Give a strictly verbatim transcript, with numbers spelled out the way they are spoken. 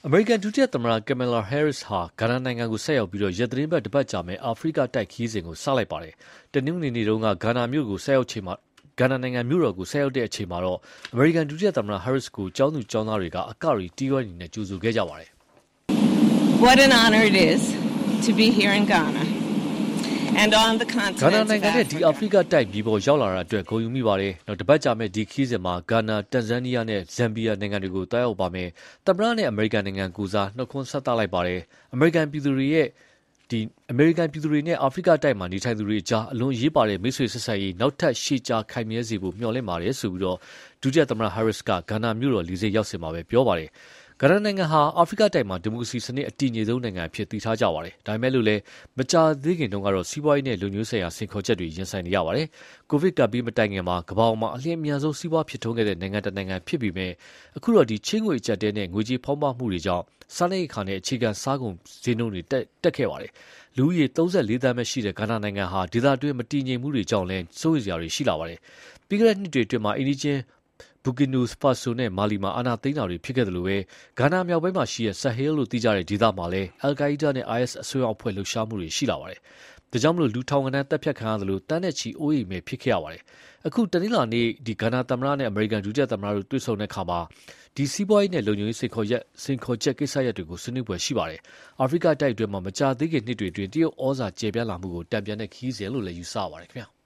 အမေရိကန်ဒုတိယသမ္မတ Kamala Harris ဟာဂါနာနိုင်ငံကိုဆက်ရောက်ပြီးတော့ရက်သတင်းပတ်တစ်ပတ်ကြာမယ့်အာဖရိကတိုက်ခီးစဉ်ကိုစလိုက်ပါတယ်။တနင်္ဂနွေနေ့တုန်းကဂါနာမြို့ကိုဆက်ရောက်ချိန်မှာဂါနာနိုင်ငံမြို့တော်ကိုဆက်ရောက်တဲ့အချိန်မှာတော့အမေရိကန်ဒုတိယသမ္မတ Harris ကိုကျောင်းသူကျောင်းသားတွေကအကရီတီးဝိုင်းနေနဲ့ကြိုဆိုခဲ့ကြပါတယ်။ What an honor it is to be here in Ghana. And on the continent ဂါနာနိုင်ငံနဲ့ဒီအာဖရိကတိုက်ပြည်ပေါ်ရောက်လာတာအတွက်ဂုဏ်ယူမိပါတယ်။နောက်တစ်ပတ်ကြာမဲ့ဒီခီးစဉ်မှာဂါနာ၊တန်ဇန်နီးယားနဲ့ဇမ်ဘီယာနိုင်ငံတွေကိုတားရောက်ပါမယ်။သမ္မတနဲ့အမေရိကန်နိုင်ငံကူစားနှုတ်ခွန်းဆက်သလိုက်ပါတယ်။အမေရိကန်ပြည်သူတွေရဲ့ဒီအမေရိကန်ပြည်သူတွေနဲ့အာဖရိကတိုက်မှာနေထိုင်သူတွေကြားအလွန်ရေးပါတဲ့မိတ်ဆွေဆက်ဆံရေးနောက်ထပ်ရှေ့ကြားခိုင်မြဲစေဖို့မျှော်လင့်ပါတယ်ဆိုပြီးတော့ဒုတိယသမ္မတ Harris ကဂါနာမြို့တော်လီဆေရောက်စင်မှာပဲပြောပါတယ်။ဂါနာနိုင်ငံဟာအာဖရိကတိုက်မှာဒီမိုကရေစီစနစ်အတည်ငြိမ်ဆုံးနိုင်ငံအဖြစ်သိထားကြပါတယ်။ဒါပေမဲ့လို့လည်းမကြာသေးခင်တုန်းကတော့စီးပွားရေးနဲ့လူမျိုးဆိုင်ရာစိန်ခေါ်ချက်တွေရင်ဆိုင်နေရပါတယ်။ကိုဗစ်ကပ်ပြီးမတိုင်ခင်မှာကမ္ဘာပေါ်မှာအလင်းအမြန်ဆုံးစီးပွားဖြစ်ထွန်းခဲ့တဲ့နိုင်ငံတစ်နိုင်ငံဖြစ်ပြီးမဲ့အခုတော့ဒီချင်းငွေအကျပ်တဲနဲ့ငွေကြေးဖောင်းပွမှုတွေကြောင့်စားနပ်ရိက္ခာနဲ့အခြေခံစားကုန်ဈေးနှုန်းတွေတက်တက်ခဲ့ပါတယ်။လူဦးရေသုံးဆလေးသန်းပဲရှိတဲ့ဂါနာနိုင်ငံဟာဒေသတွင်းမတည်ငြိမ်မှုတွေကြောင့်လည်းစိုးရိမ်စရာတွေရှိလာပါတယ်။ပြီးခဲ့တဲ့နှစ်တွေအတွင်းမှာအင်းဒီချင်းဘူကီနိုဖာဆိုနဲ့မာလီမှာအာဏာသိမ်းတာတွေဖြစ်ခဲ့တယ်လို့ပဲဂါနာမြောက်ပိုင်းမှာရှိတဲ့ဆာဟဲလ်လို့သိကြတဲ့ဒေသမှာလည်းအယ်ကိုင်းဒါနဲ့ အိုင်အက်စ်အစွန်းရောက်အဖွဲ့လှုပ်ရှားမှုတွေရှိလာပါတယ်။ဒါကြောင့်မလို့လူထောင်ကနန်းတပ်ဖြတ်ခံရတယ်လို့တန်းနဲ့ချီအိုးအိမ်မဲ့ဖြစ်ခဲ့ရပါတယ်။အခုတနင်္လာနေ့ဒီဂါနာသမ္မတနဲ့အမေရိကန်ဒုတိယသမ္မတတို့တွေ့ဆုံတဲ့အခါမှာဒီစီးပွားရေးနဲ့လုံခြုံရေးစိန်ခေါ်ရက်စိန်ခေါ်ချက်ကိစ္စရပ်တွေကိုဆွေးနွေးပွဲရှိပါတယ်။အာဖရိကတိုက်အတွင်းမှာမကြာသေးခင်နှစ်တွေအတွင်းတရုတ်ဩဇာကျေပြန့်လာမှုကိုတံပြန်တဲ့ခီးစဉ်လို့လည်းယူဆပါတယ်ခင်ဗျာ။